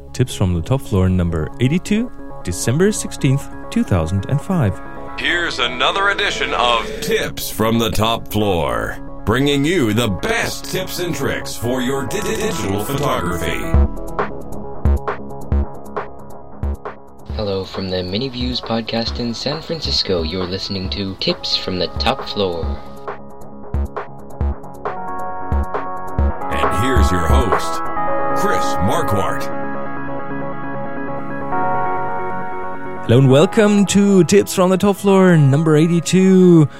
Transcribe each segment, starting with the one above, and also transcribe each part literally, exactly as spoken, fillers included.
Tips from the Top Floor number eighty-two, December sixteenth, two thousand five. Here's another edition of Tips from the Top Floor, bringing you the best tips and tricks for your di- digital photography. Hello from the Mini Views podcast in San Francisco. You're listening to Tips from the Top Floor. And here's your host, Chris Marquardt. Hello and welcome to Tips from the Top Floor number eighty-two.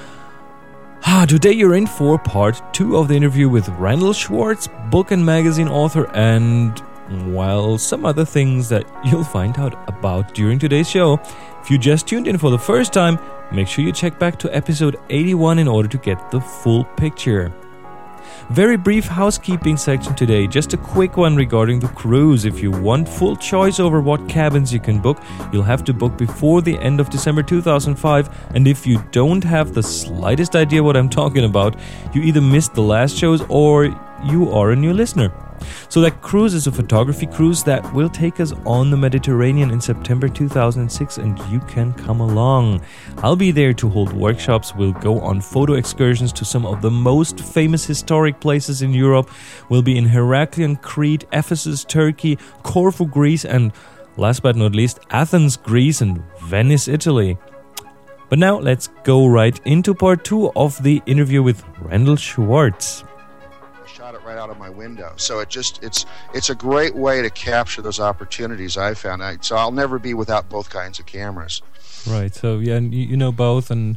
Ah, today you're in for part two of the interview with Randall Schwartz, book and magazine author, and, well, some other things that you'll find out about during today's show. If you just tuned in for the first time, make sure you check back to episode eighty-one in order to get the full picture. Very brief housekeeping section today, just a quick one regarding the cruise. If you want full choice over what cabins you can book, you'll have to book before the end of December two thousand five, and if you don't have the slightest idea what I'm talking about, you either missed the last shows or you are a new listener. So that cruise is a photography cruise that will take us on the Mediterranean in September two thousand six, and you can come along. I'll be there to hold workshops. We'll go on photo excursions to some of the most famous historic places in Europe. We'll be in Heraklion, Crete, Ephesus, Turkey, Corfu, Greece, and last but not least, Athens, Greece, and Venice, Italy. But now let's go right into part two of the interview with Randall Schwartz. Shot it right out of my window, so it just it's it's a great way to capture those opportunities I found. I, so I'll never be without both kinds of cameras. Right. So yeah, and you, you know both. And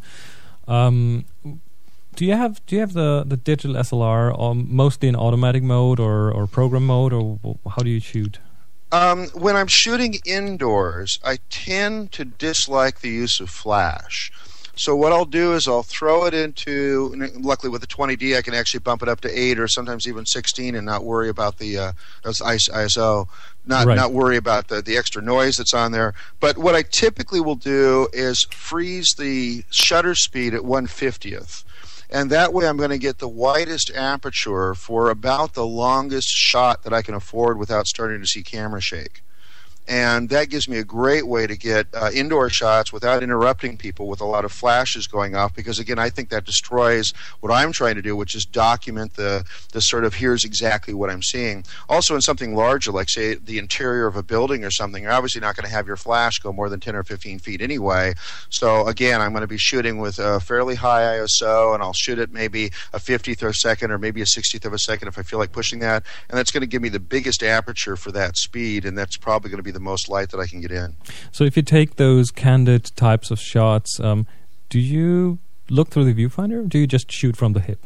um, do you have do you have the, the digital S L R um, mostly in automatic mode or, or program mode, or how do you shoot? Um, when I'm shooting indoors, I tend to dislike the use of flash. So what I'll do is I'll throw it into, luckily with the twenty D I can actually bump it up to eight or sometimes even sixteen and not worry about the uh, I S O, not right. not worry about the, the extra noise that's on there. But what I typically will do is freeze the shutter speed at one fiftieth. And that way I'm going to get the widest aperture for about the longest shot that I can afford without starting to see camera shake. And that gives me a great way to get uh, indoor shots without interrupting people with a lot of flashes going off, because again, I think that destroys what I'm trying to do, which is document the, the sort of here's exactly what I'm seeing. Also in something larger, like say the interior of a building or something, you're obviously not going to have your flash go more than ten or fifteen feet anyway. So again, I'm going to be shooting with a fairly high I S O, and I'll shoot it maybe a fiftieth of a second or maybe a sixtieth of a second if I feel like pushing that. And that's going to give me the biggest aperture for that speed, and that's probably going to be the most light that I can get in. So if you take those candid types of shots, um, do you look through the viewfinder, or do you just shoot from the hip?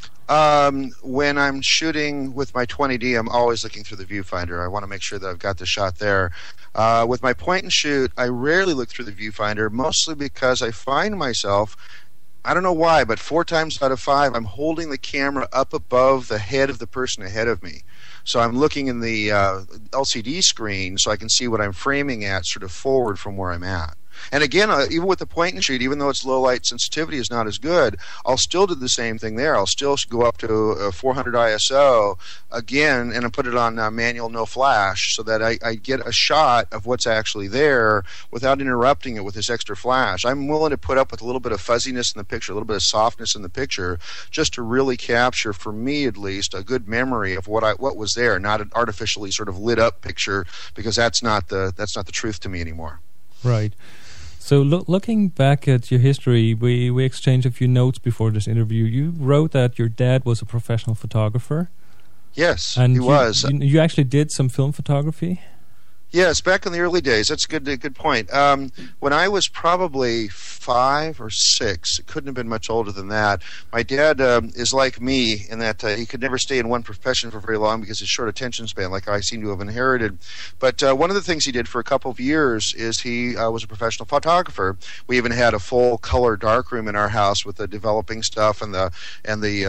Um, when I'm shooting with my twenty D, I'm always looking through the viewfinder. I want to make sure that I've got the shot there. Uh, with my point and shoot, I rarely look through the viewfinder, mostly because I find myself, I don't know why, but four times out of five, I'm holding the camera up above the head of the person ahead of me. So I'm looking in the uh, L C D screen so I can see what I'm framing at sort of forward from where I'm at. And again, uh, even with the point and shoot, even though its low light sensitivity is not as good, I'll still do the same thing there. I'll still go up to a four hundred I S O again and I put it on uh, manual no flash so that I, I get a shot of what's actually there without interrupting it with this extra flash. I'm willing to put up with a little bit of fuzziness in the picture, a little bit of softness in the picture, just to really capture, for me at least, a good memory of what I what was there, not an artificially sort of lit up picture, because that's not the that's not the truth to me anymore. Right. So lo- looking back at your history, we, we exchanged a few notes before this interview. You wrote that your dad was a professional photographer. Yes, and he you, was. You, you actually did some film photography? Yes, back in the early days. That's a good, a good point. Um, when I was probably five or six, it couldn't have been much older than that, my dad um, is like me in that uh, he could never stay in one profession for very long because of his short attention span, like I seem to have inherited. But uh, one of the things he did for a couple of years is he uh, was a professional photographer. We even had a full color darkroom in our house with the developing stuff and the and the uh, the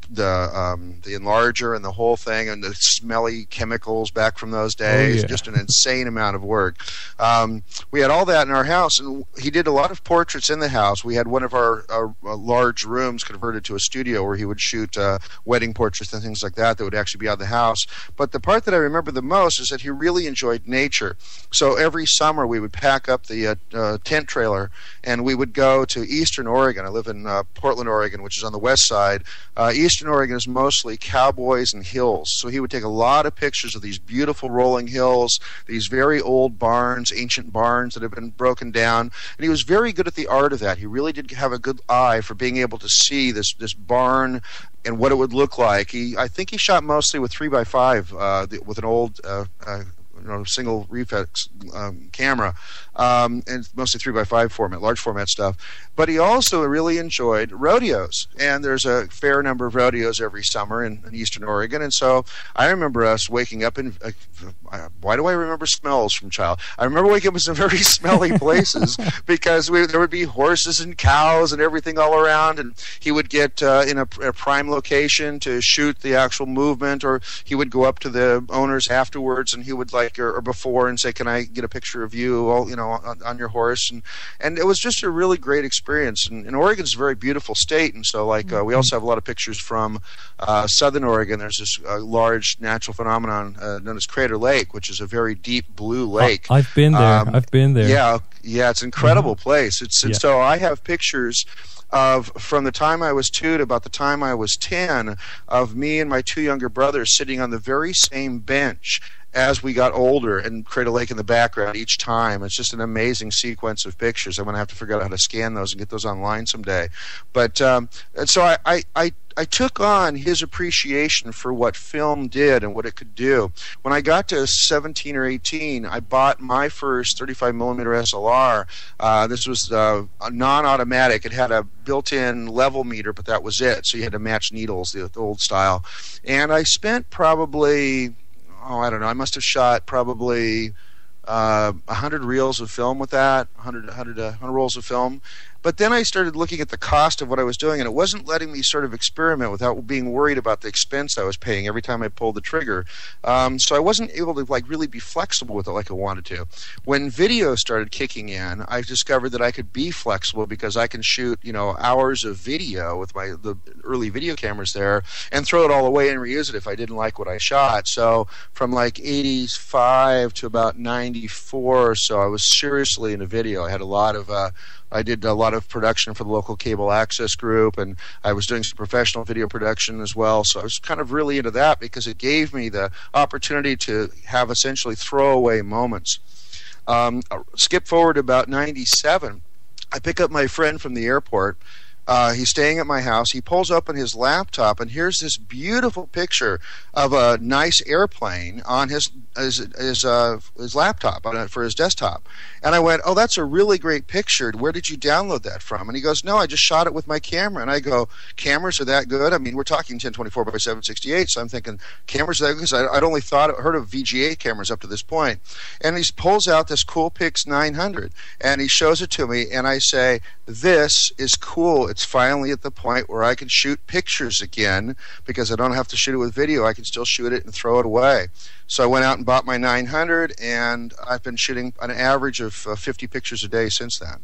the um, the enlarger and the whole thing, and the smelly chemicals back from those days. Oh, yeah. Just an insane amount of work. Um, we had all that in our house, and he did a lot of portraits in the house. We had one of our, our, our large rooms converted to a studio where he would shoot uh, wedding portraits and things like that that would actually be out of the house. But the part that I remember the most is that he really enjoyed nature. So every summer we would pack up the uh, uh, tent trailer, and we would go to Eastern Oregon. I live in uh, Portland, Oregon, which is on the west side. Uh, Eastern Oregon is mostly cowboys and hills. So he would take a lot of pictures of these beautiful rolling hills, these very old barns, ancient barns that have been broken down. And he was very good at the art of that. He really did have a good eye for being able to see this, this barn and what it would look like. He, I think he shot mostly with three by five, uh, the, with an old uh, uh, you know, single reflex um, camera, um, and mostly three by five format, large format stuff. But he also really enjoyed rodeos, and there's a fair number of rodeos every summer in, in Eastern Oregon. And so I remember us waking up in. Uh, why do I remember smells from child? I remember waking up in some very smelly places because we, there would be horses and cows and everything all around, and he would get uh, in a, a prime location to shoot the actual movement, or he would go up to the owners afterwards and he would like or, or before and say, "Can I get a picture of you, all, you know, on, on your horse?" And and it was just a really great experience. And, and Oregon's a very beautiful state, and so like uh, we also have a lot of pictures from uh, southern Oregon. There's this uh, large natural phenomenon uh, known as Crater Lake, which is a very deep blue lake. Oh, I've been there. Um, I've been there. Yeah, yeah, it's an incredible mm-hmm. place. It's and yeah. so I have pictures of from the time I was two to about the time I was ten of me and my two younger brothers sitting on the very same bench as we got older, and Crater Lake in the background each time. It's just an amazing sequence of pictures. I'm going to have to figure out how to scan those and get those online someday. But um, and so I, I, I, I took on his appreciation for what film did and what it could do. When I got to seventeen or eighteen, I bought my first thirty-five millimeter S L R. Uh, this was uh, a non-automatic. It had a built-in level meter, but that was it. So you had to match needles, the, the old style. And I spent probably... oh, I don't know, I must have shot probably uh, one hundred reels of film with that, one hundred, one hundred, one hundred rolls of film. But then I started looking at the cost of what I was doing, and it wasn't letting me sort of experiment without being worried about the expense I was paying every time I pulled the trigger. Um, so I wasn't able to like really be flexible with it like I wanted to. When video started kicking in, I discovered that I could be flexible because I can shoot, you know, hours of video with my the early video cameras there and throw it all away and reuse it if I didn't like what I shot. So from like eighty-five to about ninety-four or so, I was seriously into video. I had a lot of uh, I did a lot of production for the local cable access group, and I was doing some professional video production as well. So I was kind of really into that because it gave me the opportunity to have essentially throwaway moments. Um, skip forward about ninety-seven. I pick up my friend from the airport. Uh, he's staying at my house. He pulls open his laptop, and here's this beautiful picture of a nice airplane on his his his, uh, his laptop on it for his desktop. And I went, "Oh, that's a really great picture. Where did you download that from?" And he goes, "No, I just shot it with my camera." And I go, "Cameras are that good?" I mean, we're talking ten twenty-four by seven sixty-eight, so I'm thinking cameras are that good because I'd only thought heard of V G A cameras up to this point. And he pulls out this Coolpix nine hundred, and he shows it to me, and I say, "This is cool. It's finally at the point where I can shoot pictures again because I don't have to shoot it with video. I can still shoot it and throw it away." So I went out and bought my nine hundred, and I've been shooting an average of uh, fifty pictures a day since then.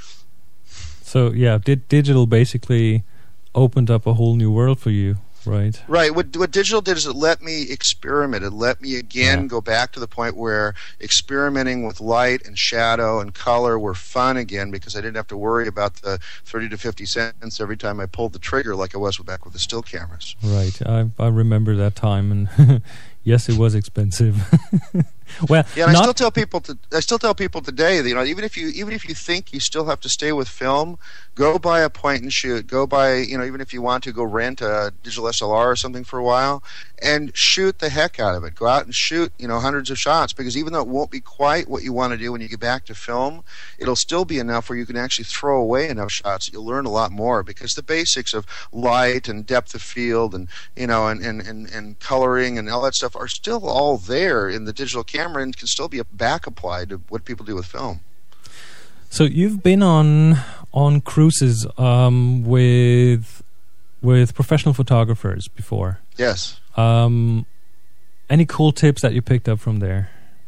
So yeah, di- digital basically opened up a whole new world for you, right? Right. What what digital did is it let me experiment. It let me again yeah. go back to the point where experimenting with light and shadow and color were fun again because I didn't have to worry about the thirty to fifty cents every time I pulled the trigger like I was back with the still cameras. Right. I I remember that time, and yes, it was expensive. Well, yeah, and not- I still tell people to, I still tell people today that, you know, even if you even if you think you still have to stay with film, go buy a point and shoot. Go buy, you know, even if you want to go rent a digital S L R or something for a while, and shoot the heck out of it. Go out and shoot, you know, hundreds of shots, because even though it won't be quite what you want to do when you get back to film, it'll still be enough where you can actually throw away enough shots that you'll learn a lot more, because the basics of light and depth of field and, you know, and, and, and, and coloring and all that stuff are still all there in the digital camera and can still be back applied to what people do with film. So you've been on on cruises um, with with professional photographers before. Yes. Um, any cool tips that you picked up from there?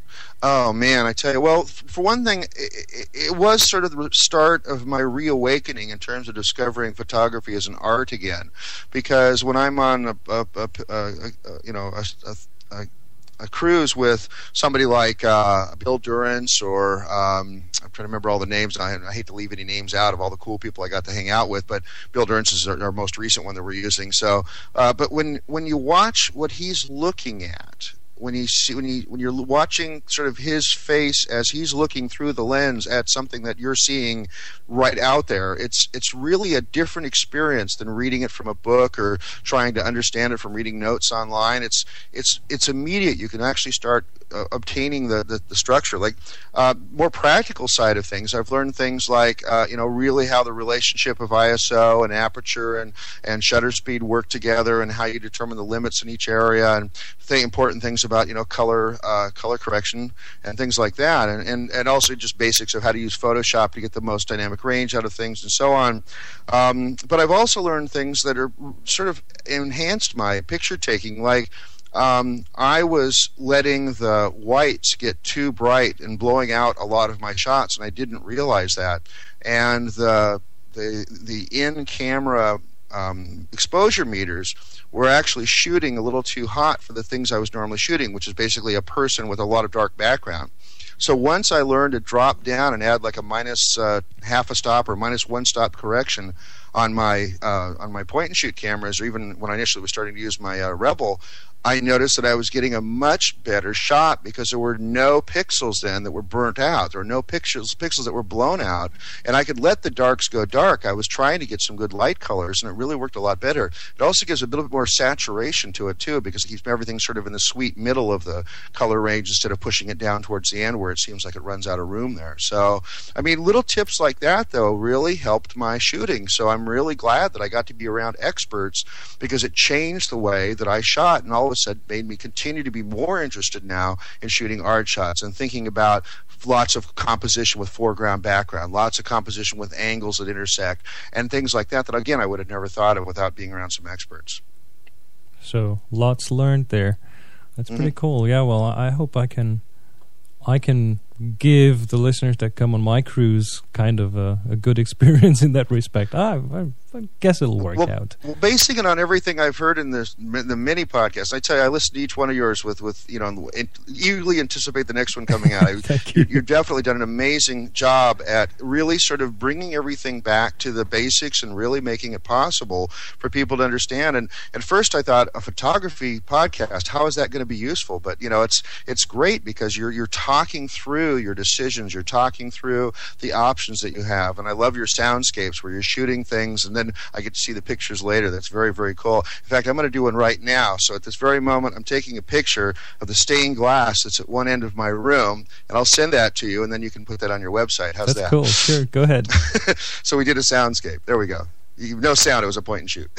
Oh, man, I tell you. Well, f- for one thing, it, it was sort of the start of my reawakening in terms of discovering photography as an art again. Because when I'm on a, a, a, a, a you know, a, a, a a cruise with somebody like uh, Bill Durrance or um, I'm trying to remember all the names. I, I hate to leave any names out of all the cool people I got to hang out with, but Bill Durrance is our, our most recent one that we're using. So, uh, but when when you watch what he's looking at, when you see when you when you're watching sort of his face as he's looking through the lens at something that you're seeing right out there, it's it's really a different experience than reading it from a book or trying to understand it from reading notes online. It's it's it's immediate. You can actually start uh, obtaining the, the the structure. Like uh, more practical side of things, I've learned things like uh, you know really how the relationship of I S O and aperture and and shutter speed work together, and how you determine the limits in each area, and the important things about you know color uh, color correction and things like that, and, and and also just basics of how to use Photoshop to get the most dynamic range out of things and so on. Um, but I've also learned things that are sort of enhanced my picture taking, like um, I was letting the whites get too bright and blowing out a lot of my shots, and I didn't realize that. And the the the in camera Um, exposure meters were actually shooting a little too hot for the things I was normally shooting, which is basically a person with a lot of dark background. So once I learned to drop down and add like a minus uh, half a stop or minus one stop correction on my uh, on my point and shoot cameras, or even when I initially was starting to use my uh, Rebel, I noticed that I was getting a much better shot because there were no pixels then that were burnt out. There were no pixels pixels that were blown out, and I could let the darks go dark. I was trying to get some good light colors, and it really worked a lot better. It also gives a little bit more saturation to it too, because it keeps everything sort of in the sweet middle of the color range instead of pushing it down towards the end where it seems like it runs out of room there. So, I mean, little tips like that though really helped my shooting. So I'm really glad that I got to be around experts, because it changed the way that I shot, and all of a sudden made me continue to be more interested now in shooting art shots and thinking about lots of composition with foreground background, lots of composition with angles that intersect, and things like that that again I would have never thought of without being around some experts. So lots learned there. That's pretty mm-hmm. cool. Yeah, well, I hope I can I can give the listeners that come on my cruise kind of a, a good experience in that respect. I, I, I guess it'll work well, out. Well, basing it on everything I've heard in this, the mini podcast, I tell you, I listen to each one of yours with, with you know, eagerly anticipate the next one coming out. Thank you. you. You've definitely done an amazing job at really sort of bringing everything back to the basics and really making it possible for people to understand. And at first I thought, a photography podcast, how is that going to be useful? But, you know, it's it's great because you're you're talking through your decisions, you're talking through the options that you have. And I love your soundscapes where you're shooting things and then I get to see the pictures later. That's very, very cool. In fact, I'm going to do one right now. So at this very moment, I'm taking a picture of the stained glass that's at one end of my room, and I'll send that to you, and then you can put that on your website. How's that's that? That's cool. Sure, go ahead. So we did a soundscape. There we go. You, no sound. It was a point and shoot.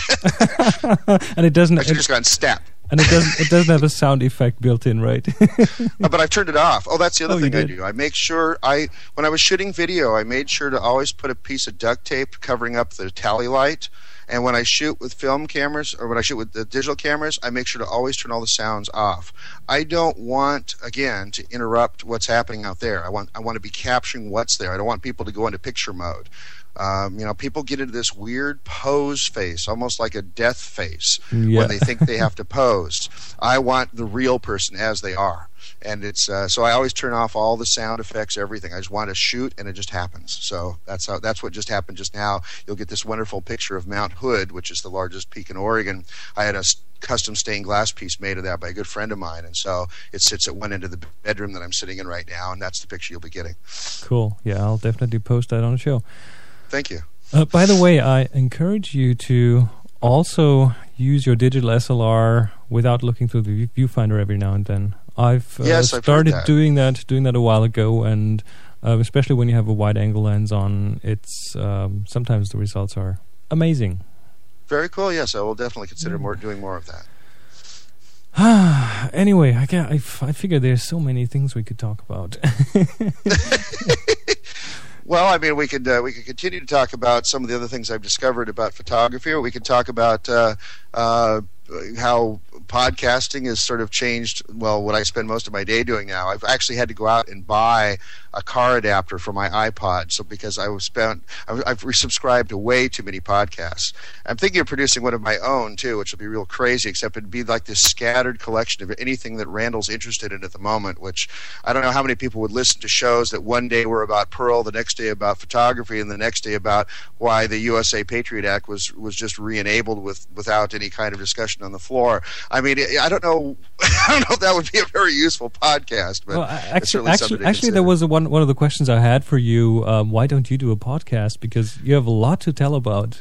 And it doesn't. Actually, it, just gone snap. And it doesn't. It doesn't have a sound effect built in, right? uh, but I've turned it off. Oh, that's the other oh, thing I do. I make sure I, when I was shooting video, I made sure to always put a piece of duct tape covering up the tally light. And when I shoot with film cameras, or when I shoot with the digital cameras, I make sure to always turn all the sounds off. I don't want, again, to interrupt what's happening out there. I want I want to be capturing what's there. I don't want people to go into picture mode. Um, you know, people get into this weird pose face, almost like a death face, yeah. when they think they have to pose. I want the real person as they are. And it's uh, so I always turn off all the sound effects, everything. I just want to shoot, and it just happens. So that's how that's what just happened just now. You'll get this wonderful picture of Mount Hood, which is the largest peak in Oregon. I had a custom stained glass piece made of that by a good friend of mine, and so it sits at one end of the bedroom that I'm sitting in right now, and that's the picture you'll be getting. Cool. Yeah, I'll definitely post that on the show. Thank you. Uh, by the way, I encourage you to also use your digital S L R without looking through the viewfinder every now and then. I've, uh, yes, I've started that. doing that, doing that a while ago, and uh, especially when you have a wide-angle lens on, it's um, sometimes the results are amazing. Very cool. Yes, I will definitely consider more doing more of that. Anyway, I, get, I, f- I figure there's so many things we could talk about. Well, I mean, we could uh, we could continue to talk about some of the other things I've discovered about photography, or we could talk about uh, uh, how podcasting has sort of changed, well, what I spend most of my day doing now. I've actually had to go out and buy a car adapter for my iPod, so because I was spent, I've resubscribed to way too many podcasts. I'm thinking of producing one of my own too, which will be real crazy, except it'd be like this scattered collection of anything that Randall's interested in at the moment, which I don't know how many people would listen to shows that one day were about Pearl, the next day about photography, and the next day about why the U S A Patriot Act was, was just re-enabled with, without any kind of discussion on the floor. I mean, I don't know. I don't know if that would be a very useful podcast, but well, actually, it's certainly actually, something to actually, there was a one one of the questions I had for you. Um, why don't you do a podcast? Because you have a lot to tell about.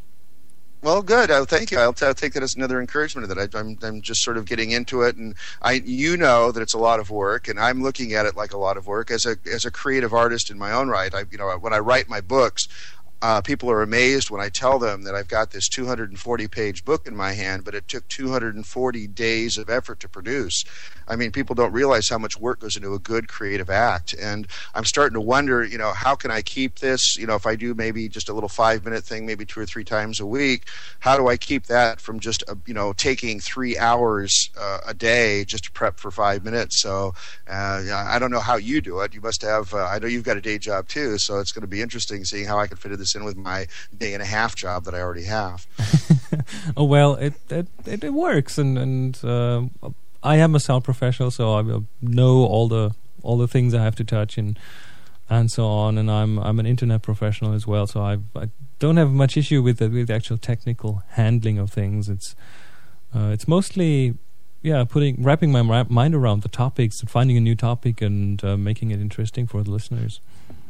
Well, good. Uh, thank you. I'll, t- I'll take that as another encouragement that I, I'm, I'm just sort of getting into it, and I, you know, that it's a lot of work, and I'm looking at it like a lot of work as a as a creative artist in my own right. I, you know, when I write my books. Uh, people are amazed when I tell them that I've got this two hundred forty page book in my hand, but it took two hundred forty days of effort to produce. I mean, people don't realize how much work goes into a good creative act. And I'm starting to wonder, you know, how can I keep this? You know, if I do maybe just a little five minute thing, maybe two or three times a week, how do I keep that from just, uh, you know, taking three hours uh, a day just to prep for five minutes? So uh, I don't know how you do it. You must have, uh, I know you've got a day job too, so it's going to be interesting seeing how I can fit this in with my day and a half job that I already have. Oh, well, it it, it, it works, and and uh, I am a sound professional, so I know all the all the things I have to touch and and so on. And I'm I'm an internet professional as well, so I I don't have much issue with the with the actual technical handling of things. It's uh, it's mostly yeah putting wrapping my ra- mind around the topics and finding a new topic and uh, making it interesting for the listeners.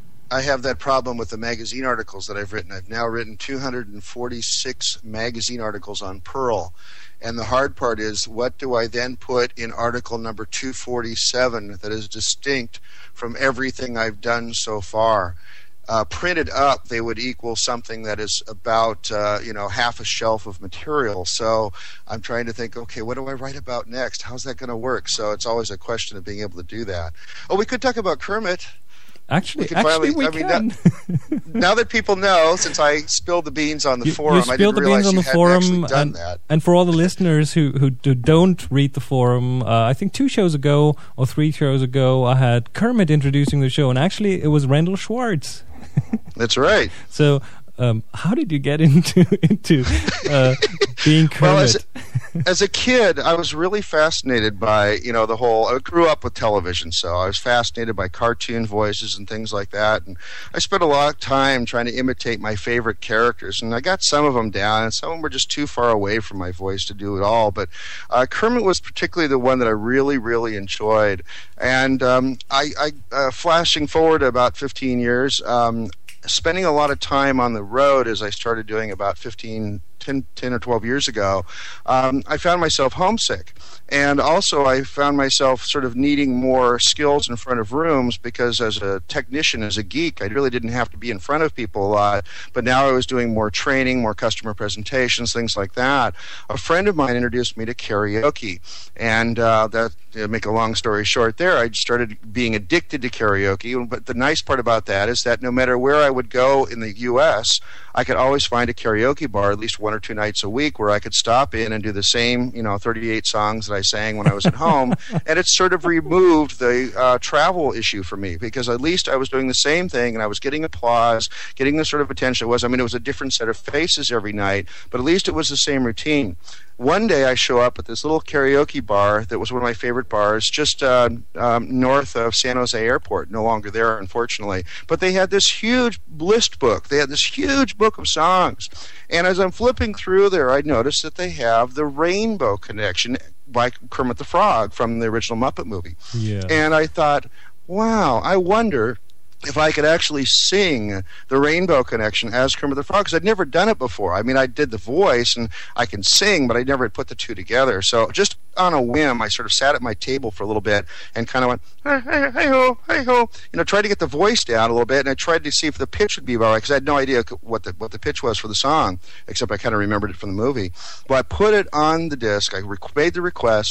I have that problem with the magazine articles that I've written. I've now written two hundred forty-six magazine articles on Pearl. And the hard part is, what do I then put in article number two forty-seven that is distinct from everything I've done so far? Uh, printed up, they would equal something that is about, uh, you know, half a shelf of material. So I'm trying to think, okay, what do I write about next? How's that going to work? So it's always a question of being able to do that. Oh, we could talk about Kermit. Actually, we actually, finally, we I mean, can. now, now that people know, since I spilled the beans on the you, forum, you I spilled didn't the realize beans on you the hadn't forum, actually done and, that. and for all the listeners who, who, who don't read the forum, uh, I think two shows ago or three shows ago, I had Kermit introducing the show, and actually, it was Randall Schwartz. That's right. So, um, how did you get into into uh, being Kermit? Well, as a, as a kid, I was really fascinated by, you know, the whole, I grew up with television, so I was fascinated by cartoon voices and things like that, and I spent a lot of time trying to imitate my favorite characters, and I got some of them down, and some of them were just too far away from my voice to do it all, but uh, Kermit was particularly the one that I really, really enjoyed, and um, I, I uh, flashing forward about fifteen years, um, spending a lot of time on the road as I started doing about fifteen, ten, ten or twelve years ago, um, I found myself homesick. And also I found myself sort of needing more skills in front of rooms because as a technician, as a geek, I really didn't have to be in front of people a lot. But now I was doing more training, more customer presentations, things like that. A friend of mine introduced me to karaoke. And uh, that, to make a long story short there, I started being addicted to karaoke. But the nice part about that is that no matter where I would go in the U S, I could always find a karaoke bar at least one or two nights a week where I could stop in and do the same, you know, thirty-eight songs that I sang when I was at home. And it sort of removed the uh, travel issue for me because at least I was doing the same thing and I was getting applause, getting the sort of attention it was. I mean, it was a different set of faces every night, but at least it was the same routine. One day I show up at this little karaoke bar that was one of my favorite bars just uh, um, north of San Jose Airport, no longer there, unfortunately. But they had this huge list book. They had this huge book of songs. And as I'm flipping through there, I noticed that they have the Rainbow Connection by Kermit the Frog from the original Muppet movie. Yeah. And I thought, wow, I wonder if I could actually sing the Rainbow Connection as Kermit the Frog, because I'd never done it before. I mean, I did the voice, and I can sing, but I never had put the two together. So just on a whim, I sort of sat at my table for a little bit and kind of went, hey, hey, hey, ho, hey, ho, you know, tried to get the voice down a little bit, and I tried to see if the pitch would be all right, because I had no idea what the what the pitch was for the song, except I kind of remembered it from the movie. But I put it on the disc, I rec- made the request,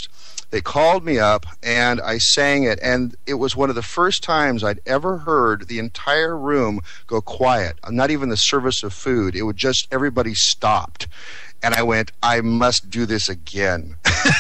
They called me up, and I sang it, and it was one of the first times I'd ever heard the entire room go quiet, not even the service of food. It would just, everybody stopped. And I went, I must do this again.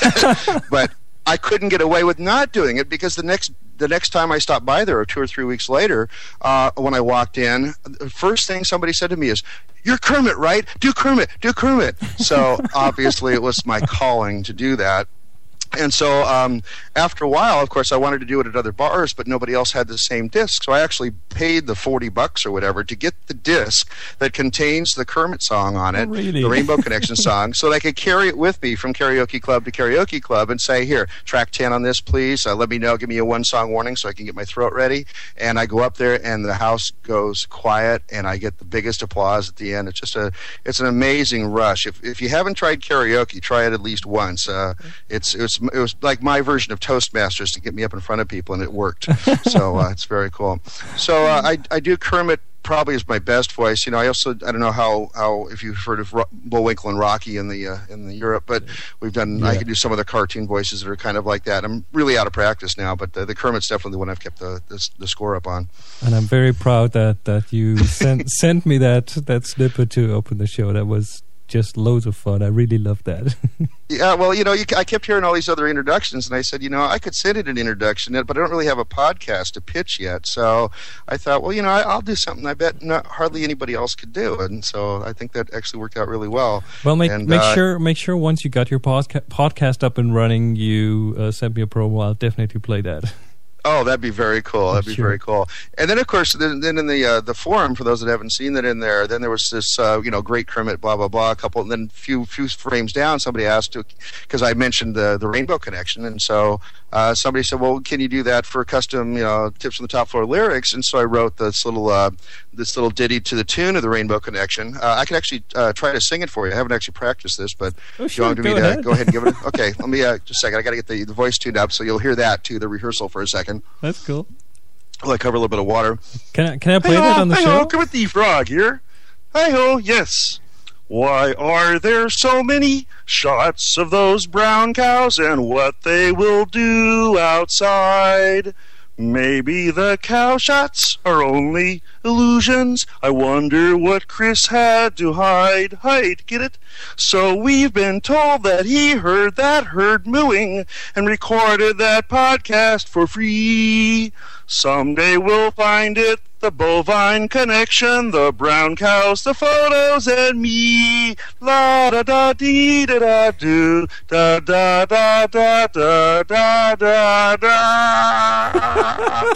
But I couldn't get away with not doing it, because the next the next time I stopped by there, or two or three weeks later, uh, when I walked in, the first thing somebody said to me is, "You're Kermit, right? Do Kermit, do Kermit." So obviously it was my calling to do that. And so um, after a while, of course, I wanted to do it at other bars, but nobody else had the same disc. So I actually paid the forty bucks or whatever to get the disc that contains the Kermit song on it, oh, really? the Rainbow Connection song, so that I could carry it with me from karaoke club to karaoke club and say, here, track ten on this, please. Uh, let me know, give me a one-song warning so I can get my throat ready. And I go up there, and the house goes quiet, and I get the biggest applause at the end. It's just a, it's an amazing rush. If if you haven't tried karaoke, try it at least once. Uh, it's it's it was like my version of Toastmasters to get me up in front of people, and it worked. So uh, it's very cool. So uh, I I do Kermit probably is my best voice. You know, I also I don't know how, how if you've heard of Ro- Bullwinkle and Rocky in the uh, in the Europe, but we've done. Yeah. I can do some of the cartoon voices that are kind of like that. I'm really out of practice now, but the, the Kermit's definitely the one I've kept the, the the score up on. And I'm very proud that that you sent sent me that that snippet to open the show. That was just loads of fun. I really loved that. Yeah, well, you know, you, I kept hearing all these other introductions, and I said, you know, I could send it an introduction, but I don't really have a podcast to pitch yet. So I thought, well, you know, I, I'll do something I bet not hardly anybody else could do, and so I think that actually worked out really well. Well, make and, make uh, sure make sure once you got your podca- podcast up and running, you uh, send me a promo. I'll definitely play that. Oh, that'd be very cool. That'd be sure. very cool. And then, of course, then, then in the uh, the forum, for those that haven't seen that in there, then there was this, uh, you know, great Kermit, blah blah blah. A couple, and then few few frames down, somebody asked to, because I mentioned the the Rainbow Connection, and so uh, somebody said, well, can you do that for custom, you know, Tips from the Top Floor lyrics? And so I wrote this little uh, this little ditty to the tune of the Rainbow Connection. Uh, I can actually uh, try to sing it for you. I haven't actually practiced this, but oh, sure, you want go me ahead. to go ahead and give it? A, okay, let me uh, just a second. I got to get the, the voice tuned up, so you'll hear that too. The rehearsal for a second. That's cool. Well, I cover a little bit of water. Can I can I play Hi-ho, that on the hi-ho, show? Kermit the Frog here. Hi-ho, yes. Why are there so many shots of those brown cows, and what they will do outside? Maybe the cow shots are only illusions. I wonder what Chris had to hide. Hide, get it? So we've been told that he heard that herd mooing and recorded that podcast for free. Someday we'll find it, the bovine connection, the brown cows, the photos, and me. La da da dee da da do, da da da da da da da da.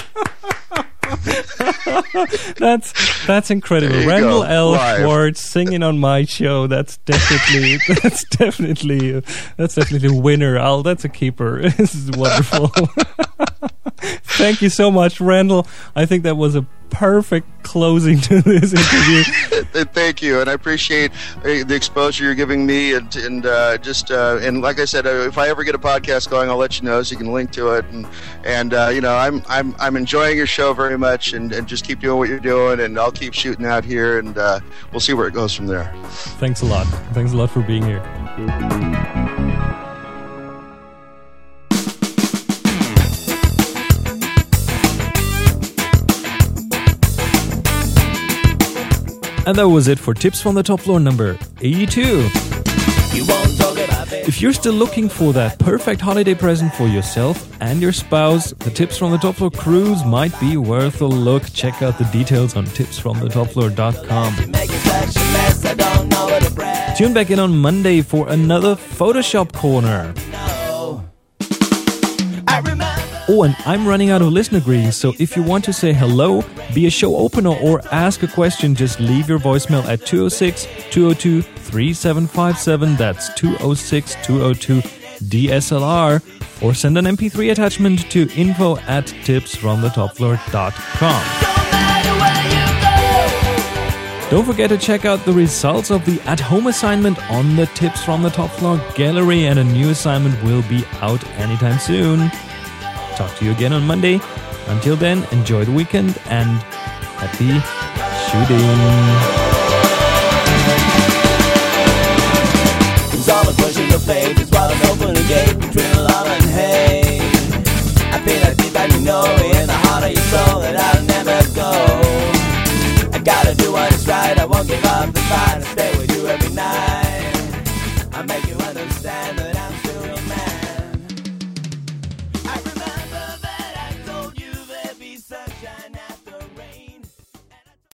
that's that's incredible. There you Randall go. L. Live. Schwartz singing on my show. That's definitely that's definitely uh, that's definitely a winner. Al, that's a keeper. This is wonderful. Thank you so much, Randall. I think that was a perfect closing to this interview. Thank you, and I appreciate uh, the exposure you're giving me, and and uh, just uh, and like I said, uh, if I ever get a podcast going, I'll let you know so you can link to it. And and uh, you know, I'm I'm I'm enjoying your show very much, and, and just keep doing what you're doing, and I'll keep shooting out here, and uh, we'll see where it goes from there. Thanks a lot. Thanks a lot for being here. And that was it for Tips from the Top Floor number eighty-two. If you're still looking for that perfect holiday present for yourself and your spouse, the Tips from the Top Floor cruise might be worth a look. Check out the details on tips from the top floor dot com. Tune back in on Monday for another Photoshop Corner. Oh, and I'm running out of listener greetings, so if you want to say hello, be a show opener, or ask a question, just leave your voicemail at two oh six, two oh two, three seven five seven. That's two oh six, two oh two, D S L R. Or send an M P three attachment to info at tips from the top floor dot com. Don't forget to check out the results of the at-home assignment on the Tips from the Top Floor gallery, and a new assignment will be out anytime soon. Talk to you again on Monday. Until then, enjoy the weekend and happy shooting. It's all a pushing your favorite.